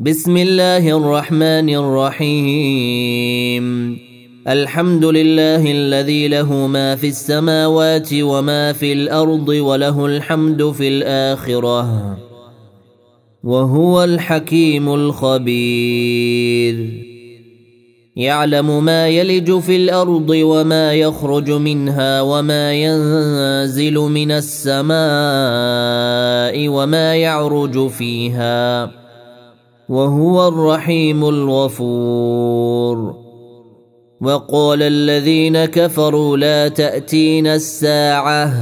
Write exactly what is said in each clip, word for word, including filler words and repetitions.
بسم الله الرحمن الرحيم. الحمد لله الذي له ما في السماوات وما في الأرض وله الحمد في الآخرة وهو الحكيم الخبير. يعلم ما يلج في الأرض وما يخرج منها وما ينزل من السماء وما يعرج فيها وهو الرحيم الغفور. وقال الذين كفروا لا تأتينا الساعة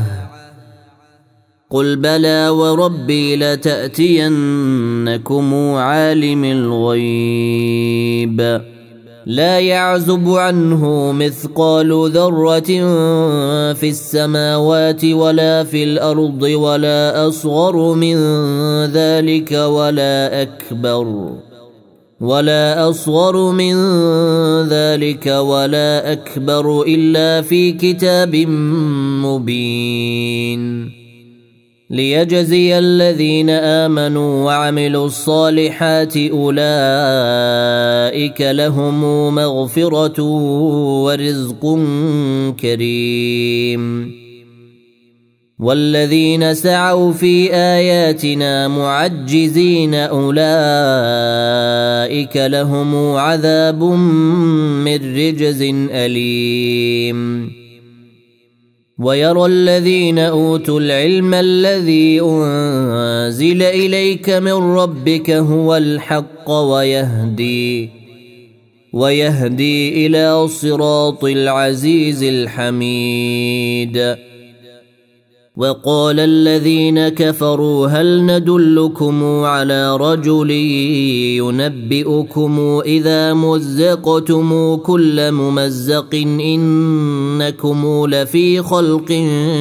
قل بلى وربي لتأتينكم عالم الغيب لا يعزب عنه مثقال ذرة في السماوات ولا في الأرض ولا أصغر من ذلك ولا أكبر ولا أصغر من ذلك ولا أكبر إلا في كتاب مبين ليجزي الذين آمنوا وعملوا الصالحات أولئك لهم مغفرة ورزق كريم. والذين سعوا في آياتنا معجزين أولئك لهم عذاب من رجز أليم. ويرى الذين أوتوا العلم الذي أنزل إليك من ربك هو الحق ويهدي ويهدي إلى صراط العزيز الحميد. وقال الذين كفروا هل ندلكم على رجل ينبئكم إذا مزقتم كل ممزق إنكم لفي خلق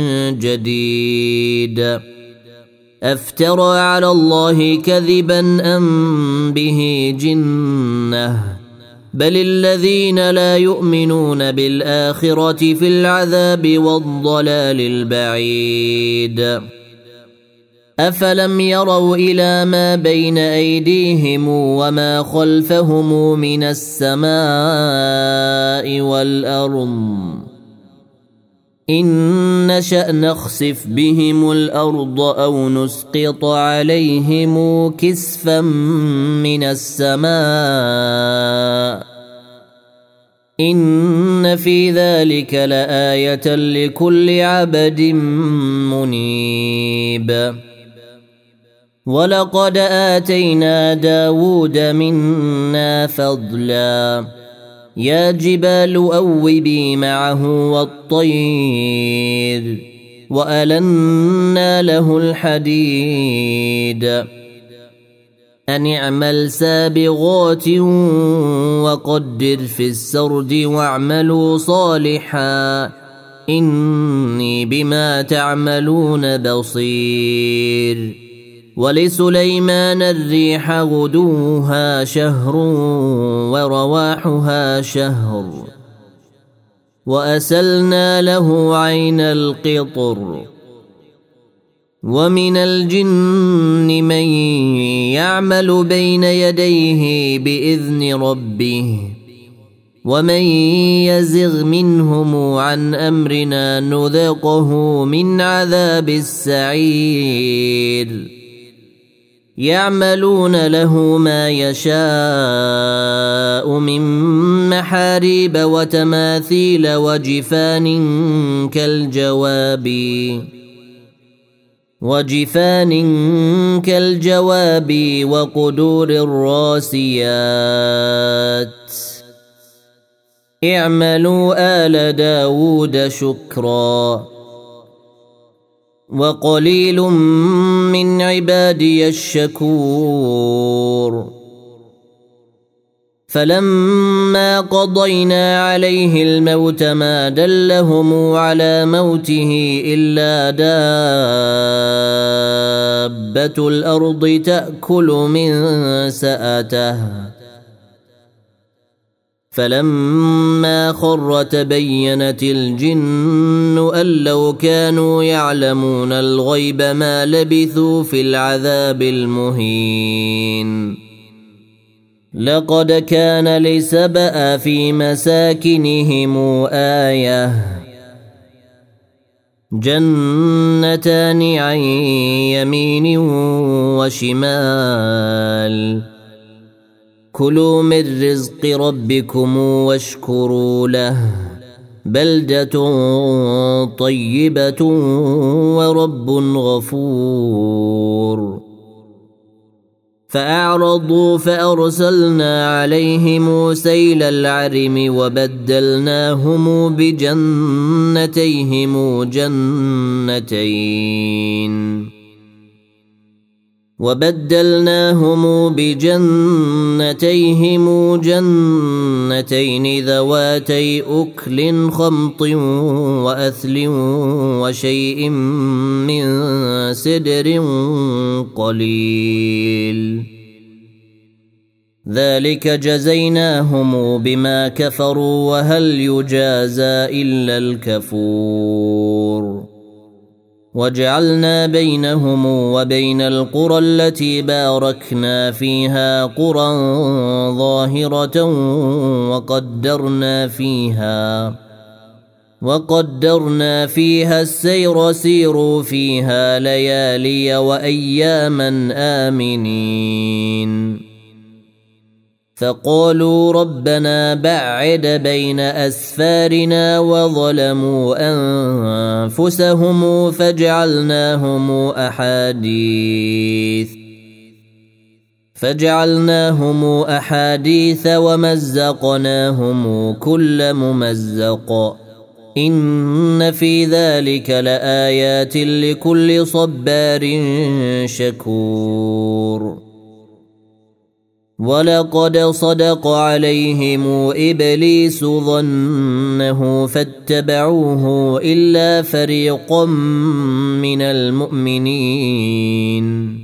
جديد أفترى على الله كذبا أم به جنة بل الذين لا يؤمنون بالآخرة في العذاب والضلال البعيد. أفلم يروا إلى ما بين أيديهم وما خلفهم من السماء والأرض إن نشأ نخسف بهم الأرض أو نسقط عليهم كسفا من السماء إن في ذلك لآية لكل عبد منيب. ولقد آتينا داود منا فضلا يا جبال أوبي معه والطير وألنا له الحديد أن اعمل سابغات وقدر في السرد واعملوا صالحا إني بما تعملون بصير. ولسليمان الريح غدوها شهر ورواحها شهر وأسلنا له عين القطر. ومن الجن من يعمل بين يديه بإذن ربه ومن يزغ منهم عن أمرنا نذقه من عذاب السعير. يعملون له ما يشاء من محاريب وتماثيل وجفان كالجواب وجفان كالجواب وقدور الراسيات اعملوا آل داود شكرا وقليل من عبادي الشكور. فلما قضينا عليه الموت ما دلهم على موته إلا دابة الأرض تأكل من سأته فلما خر تبينت الجن أن لو كانوا يعلمون الغيب ما لبثوا في العذاب المهين لقد كان لسبأ في مساكنهم آية جنتان عن يمين وشمال كلوا من رزق ربكم واشكروا له بلدة طيبة ورب غفور فأعرضوا فأرسلنا عليهم سيل العرم وبدلناهم بجنتيهم جنتين وبدلناهم بجنتيهم جنتين ذواتي أكل خمط وأثل وشيء من سدر قليل ذلك جزيناهم بما كفروا وهل يجازى إلا الكفور وجعلنا بينهم وبين القرى التي باركنا فيها قرى ظاهرة وقدرنا فيها وقدرنا فيها السير سيروا فيها ليالي وأياما آمنين فقالوا ربنا بعد بين أسفارنا وظلموا أنفسهم فجعلناهم أحاديث فجعلناهم أحاديث ومزقناهم كل ممزق إن في ذلك لآيات لكل صبار شكور ولقد صدق عليهم إبليس ظنه فاتبعوه إلا فريقا من المؤمنين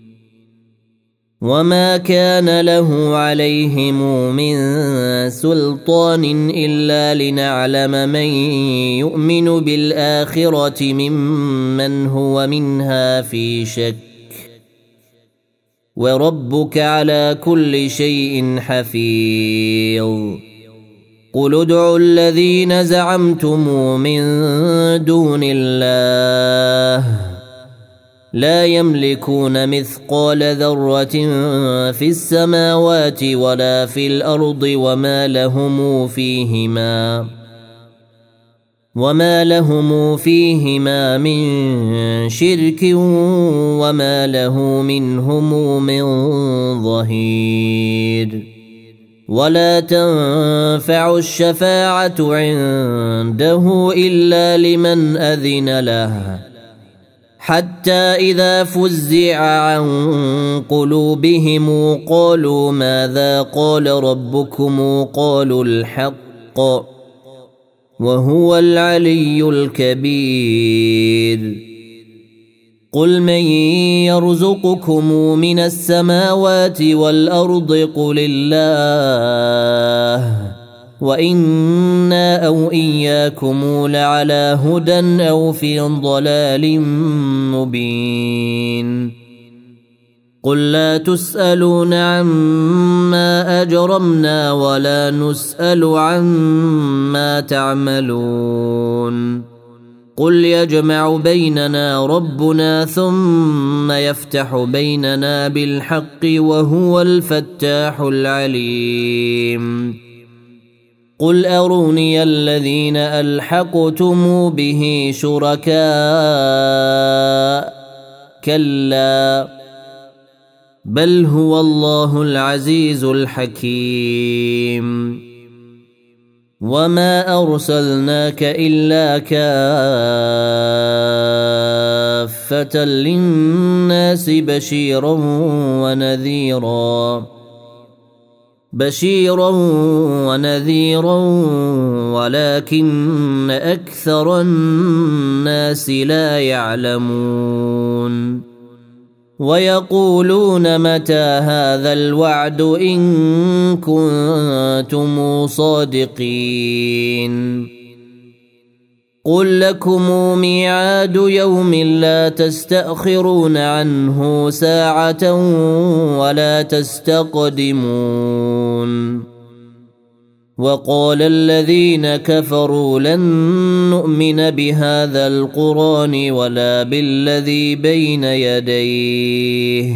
وما كان له عليهم من سلطان إلا لنعلم من يؤمن بالآخرة ممن هو منها في شك وربك على كل شيء حفيظ قل ادعوا الذين زعمتم من دون الله لا يملكون مثقال ذرة في السماوات ولا في الأرض وما لهم فيهما وما لهم فيهما من شرك وما له منهم من ظهير ولا تنفع الشفاعة عنده إلا لمن أذن له حتى إذا فزع عن قلوبهم قالوا ماذا قال ربكم قالوا الحق وهو العلي الكبير قل من يرزقكم من السماوات والأرض قل الله وإنا أو إياكم لعلى هدى أو في ضلال مبين قل لا تسألون عما أجرمنا ولا نسأل عما تعملون قل يجمع بيننا ربنا ثم يفتح بيننا بالحق وهو الفتاح العليم قل أروني الذين ألحقتم به شركاء كلا بل هو الله العزيز الحكيم وما أرسلناك إلا كافة للناس بشيرا ونذيرا بشيرا ونذيرا ولكن أكثر الناس لا يعلمون ويقولون متى هذا الوعد إن كنتم صادقين قل لكم ميعاد يوم لا تستأخرون عنه ساعة ولا تستقدمون وقال الذين كفروا لن نؤمن بهذا القرآن ولا بالذي بين يديه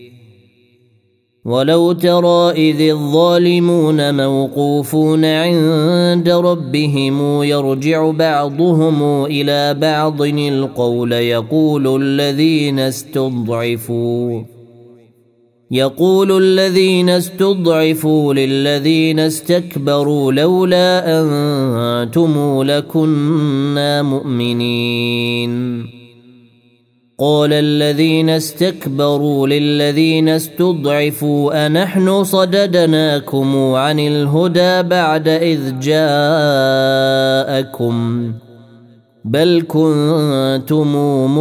ولو ترى إذ الظالمون موقوفون عند ربهم يرجع بعضهم إلى بعض القول يقول الذين استضعفوا يقول الذين استضعفوا للذين استكبروا لولا أنتم لكنا مؤمنين قال الذين استكبروا للذين استضعفوا أنحن صددناكم عن الهدى بعد إذ جاءكم بل كنتم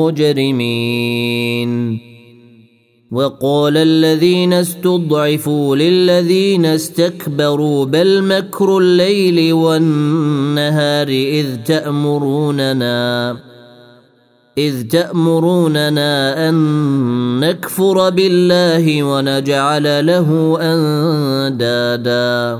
مجرمين وقال الذين استضعفوا للذين استكبروا بل مكر الليل والنهار إذ تأمروننا إذ تأمروننا أن نكفر بالله ونجعل له أندادا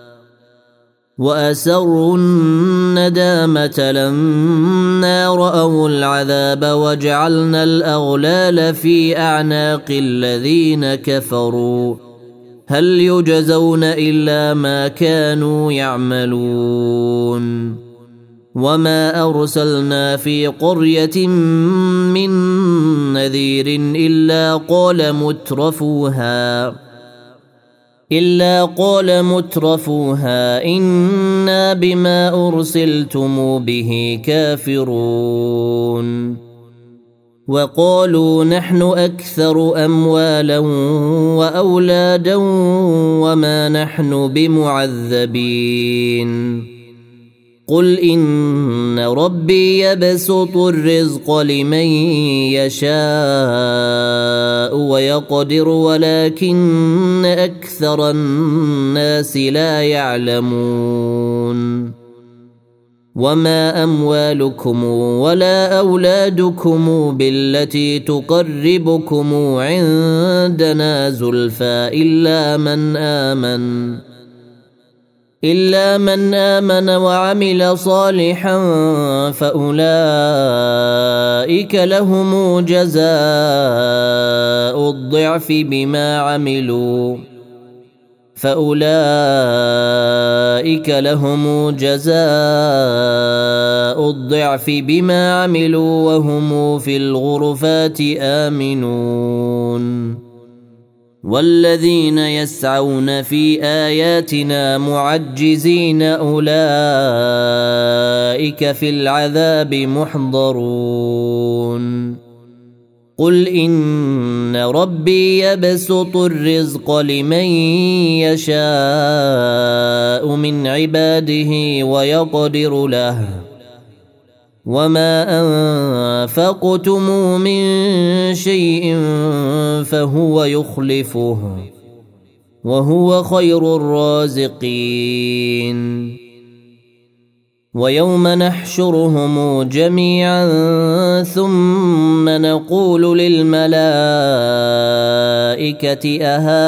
وأسروا الندامة لما رأوا العذاب وجعلنا الأغلال في أعناق الذين كفروا هل يجزون إلا ما كانوا يعملون وما أرسلنا في قرية من نذير إلا قال مترفوها إلا قال مترفوها إنا بما أرسلتم به كافرون وقالوا نحن أكثر أموالا وأولادا وما نحن بمعذبين قل إن ربي يبسط الرزق لمن يشاء ويقدر ولكن أكثر الناس لا يعلمون وما أموالكم ولا أولادكم بالتي تقربكم عندنا زلفى إلا من آمن إلا من آمن وعمل صالحا فأولئك لهم جزاء الضعف بما عملوا فأولئك لهم جزاء الضعف بما عملوا وهم في الغرفات آمنون والذين يسعون في آياتنا معجزين أولئك في العذاب محضرون قل إن ربي يبسط الرزق لمن يشاء من عباده ويقدر له وما أنفقتم من شيء فهو يخلفه وهو خير الرازقين ويوم نحشرهم جميعا ثم نقول للملائكة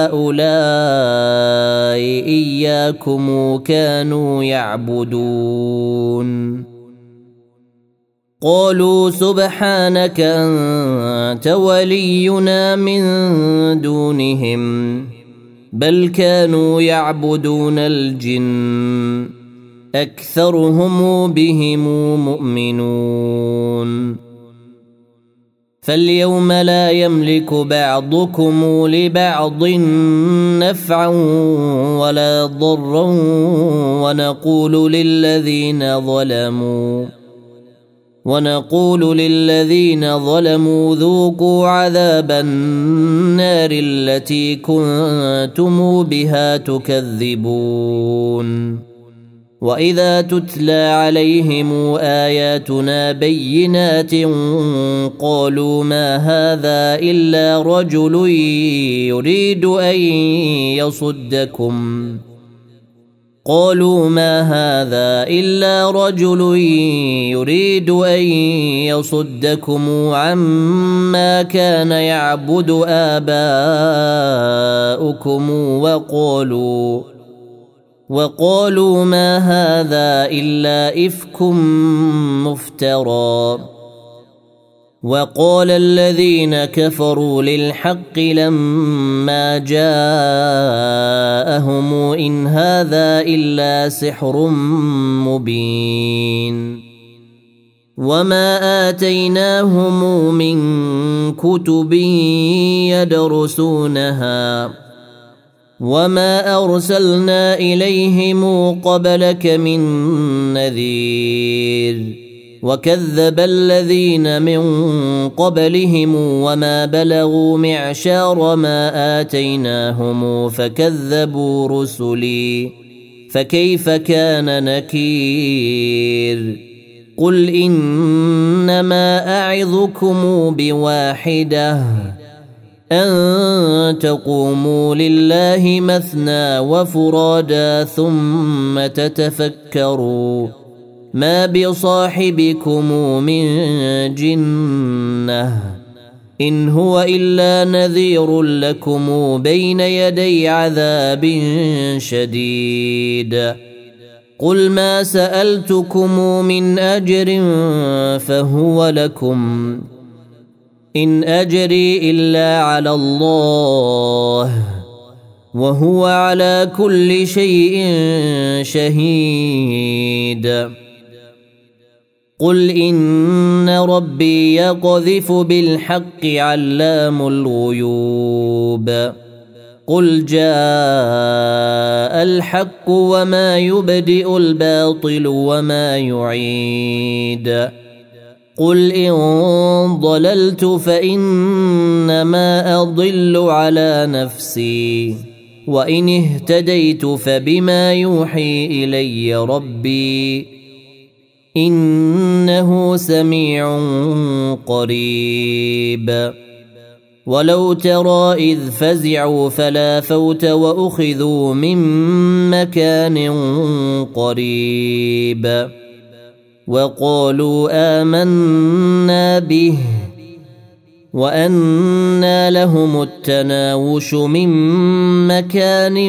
أهؤلاء إياكم كانوا يعبدون قالوا سبحانك أنت ولينا من دونهم بل كانوا يعبدون الجن أكثرهم بهم مؤمنون فاليوم لا يملك بعضكم لبعض نفعا ولا ضرا ونقول للذين ظلموا ونقول للذين ظلموا ذوقوا عذاب النار التي كنتم بها تكذبون وإذا تتلى عليهم آياتنا بينات قالوا ما هذا إلا رجل يريد أن يصدكم قالوا ما هذا إلا رجل يريد أن يصدكم عما كان يعبد آباؤكم وقالوا وقالوا ما هذا إلا إفك مفترى وقال الذين كفروا للحق لما جاءهم إن هذا إلا سحر مبين وما آتيناهم من كتب يدرسونها وما أرسلنا إليهم قبلك من نذير وكذب الذين من قبلهم وما بلغوا معشار ما آتيناهم فكذبوا رسلي فكيف كان نكير قل إنما أعظكم بواحدة أن تقوموا لله مثنى وفرادا ثم تتفكروا ما بصاحبكم من جنة إن هو إلا نذير لكم بين يدي عذاب شديد قل ما سألتكم من أجر فهو لكم إن أجري إلا على الله وهو على كل شيء شهيد قل إن ربي يقذف بالحق علام الغيوب قل جاء الحق وما يبدئ الباطل وما يعيد قل إن ضللت فإنما أضل على نفسي وإن اهتديت فبما يوحي إلي ربي إنه سميع قريب ولو ترى إذ فزعوا فلا فوت وأخذوا من مكان قريب وقالوا آمنا به وأنى لهم التناوش من مكان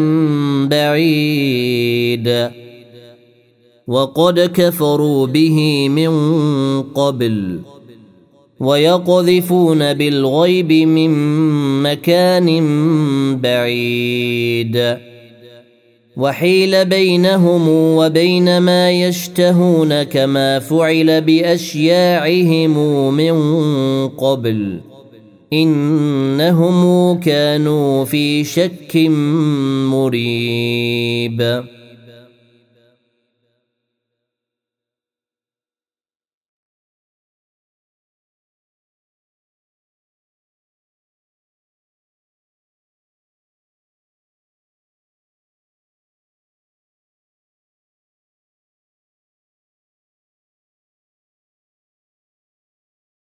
بعيد وقد كفروا به من قبل ويقذفون بالغيب من مكان بعيد وحيل بينهم وبين ما يشتهون كما فعل بأشياعهم من قبل إنهم كانوا في شك مريب.